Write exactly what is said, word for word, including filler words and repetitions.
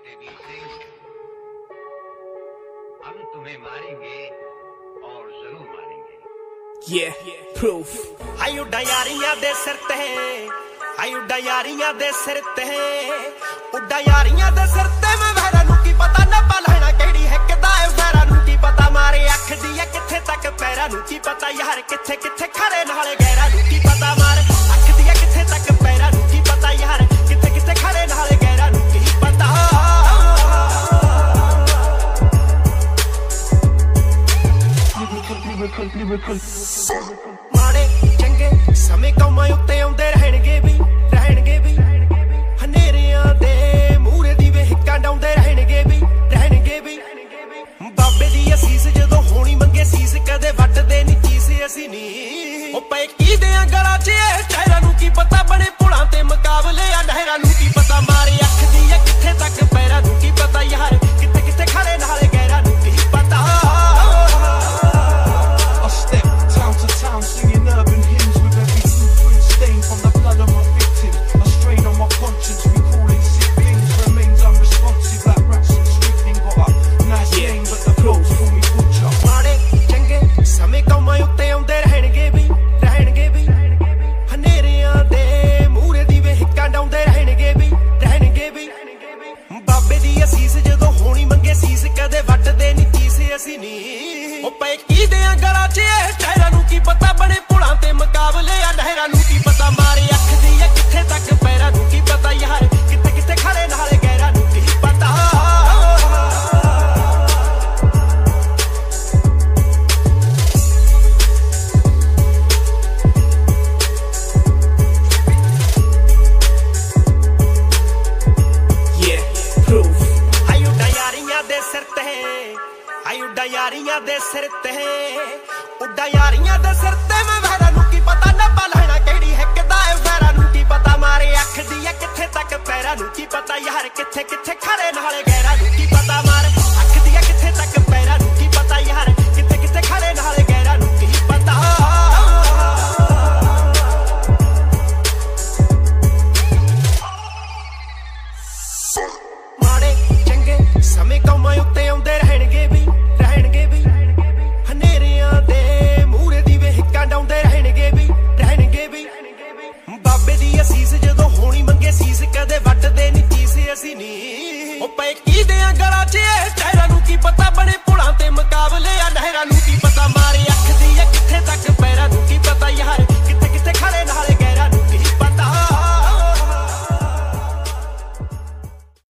बेटे वीर सिंह, हम तुम्हें मारेंगे और जरूर मारेंगे। Yeah, proof। हाय उड्डा यारियां दे सिर ते, हाय उड्डा यारियां दे सिर ते, उड्डा यारियां दे सिर ते मैं वहरा नू की पता नब्बा लेना केड़ी है किदा है वहरा नू की पता मारे अख दी है किथे तक पैरा नू की पता यार किथे किथे खड़े नाले गहरा नू की पता मारे अख दी है किथे तक पैरा नू की पता यार किथे किथे खड़े नाले गहरा नू की पता। माड़े चंगे समय कौमां उत्ते आउंदे रहणगे भी रहणगे भी हनेरियां दे मूरे दी वे हिक्कां डाउंदे रहणगे भी रहणगे भी बाबे दी असीस जदों होनी मंगे सीस कदे वटदे नी चीस असी नी ओ पै की देआं गला च टहरा नू की पता बड़े पुलां ते मुकाबले आ नहरा नू की पता मारे अख दी है किथे तक पैरा नू की पता यार किथे किथे खड़े नाले गहरा नू की पता। Singing urban hymns with every footprint stain from the blood of my victims. A strain on my conscience, recalling sick things remains unresponsive like rats and strychnine. Got a nice name, but the clothes call me butcher. माड़े चंगे समय कौमां उत्ते आउंदे रहणगे भी रहणगे भी हनेरियां दे मूरे दी वे हिक्कां डाउंदे रहणगे भी रहणगे भी बाबे दी असीस जदों होनी मंगे सीस कदे वटदे नी चीस असी नी ओ पै की देआं गला च टहरा नू की पता बड़े पुलां ते मुकाबले आ नहरा नू की पता मारे अख दी है किथे तक पैरा नू की पता यार किथे किथे खड़े नाले गहरा नू की पता। Yeah, proof। हाय उड्डा यारियां दे सिर ते, हाय उड्डा यारियां दे सिर ते, उड्डा यारियां दे सिर ते मैं वहरा नू की पता नब्बा लेना केड़ी है किदा है वहरा नू की पता मारे अख दी है किथे तक पैरा नू की पता यार किथे किथे खड़े नाले गहरा नू की पता मारे अख दी है किथे तक पैरा नू की पता यार किथे किथे खड़े नाले गहरा नू की पता। माड़े चंगे समय कौमां उत्ते आउंदे रहणगे भी रहणगे भी हनेरियां दे मूरे दी वे हिक्कां डाउंदे रहणगे भी रहणगे भी बाबे दी असीस जदों होनी मंगे सीस कदे वटदे नी चीस असी नी ओ पै की देआं गला च